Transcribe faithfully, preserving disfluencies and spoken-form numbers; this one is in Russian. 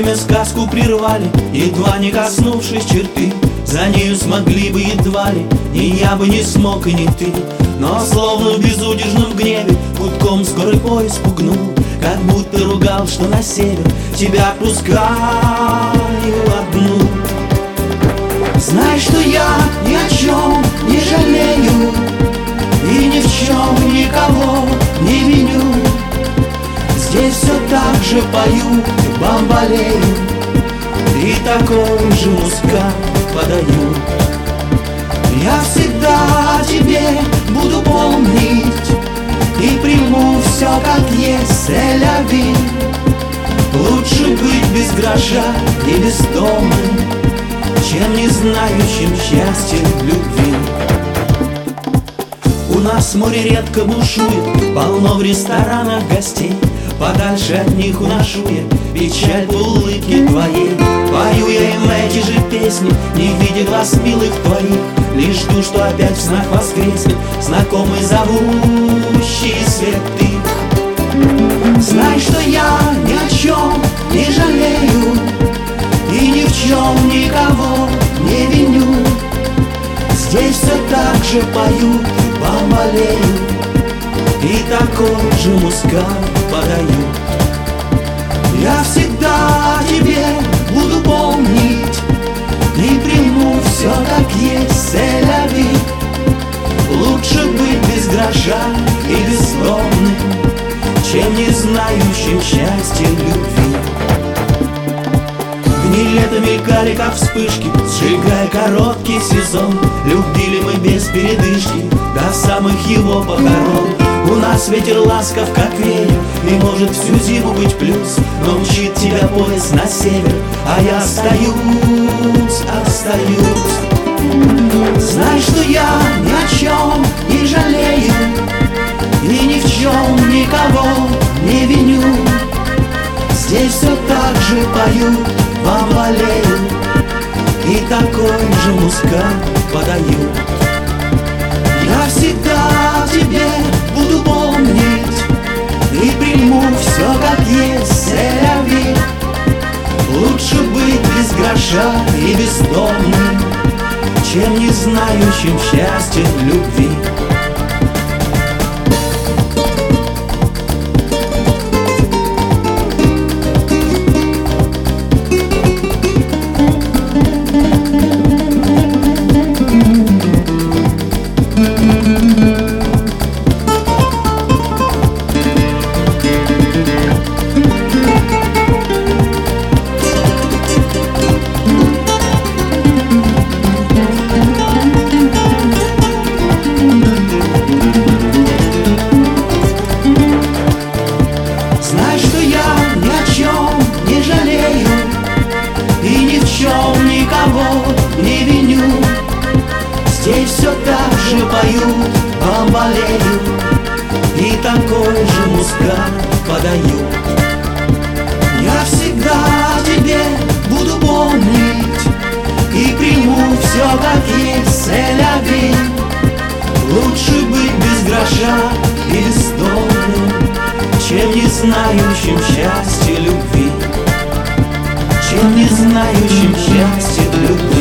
время сказку прервали, едва не коснувшись черты. За нею смогли бы едва ли, ни я бы не смог и не ты. Но словно в безудержном гневе гудком скорый поезд пугнул, как будто ругал, что на север тебя отпускаю одну. Знай, что я ни о чем не жалею и ни в чем никого не виню. Здесь все так же пою, бамбалею, и такой же мускат подаю. Я всегда тебе буду помнить и приму все как есть, селяви. Лучше быть без гроша и бездомным, чем не знающим счастья любви. У нас море редко бушует, полно в ресторанах гостей. Подальше от них уношу я печаль в улыбке твоей. Пою я им эти же песни, не видя глаз милых твоих. Лишь жду, что опять в снах воскреснет знакомый зовущий свет их. Знай, что я ни о чем не жалею и ни в чем никого не виню. Здесь все так же пою, бамбалею, и такой же мускат подаю. Я всегда тебе буду помнить и приму все как есть, селяви. Лучше быть без гроша и бездомным, чем не знающим счастья любви. Дни лета мелькали, как вспышки, сжигая короткий сезон. Любили мы без передышки до самых его похорон. У нас ветер ласков, как ветер, и может всю зиму быть плюс. Но мчит тебя поезд на север, а я остаюсь, остаюсь. Знай, что я ни о чем не жалею и ни в чем никого не виню. Здесь все так же пою, бамбалею, и такой же мускат подаю. Я всегда тебе буду помнить и приму все как есть, селяви. Лучше быть без гроша и бездомным, чем не знающим счастья любви. Не виню, здесь все так же пою, бамбалею, и такой же мускат подаю. Я всегда тебе буду помнить и приму все как есть, селяви. Лучше быть без гроша и бездомным, чем не знающим счастья любви, чем не знающим счастья любви.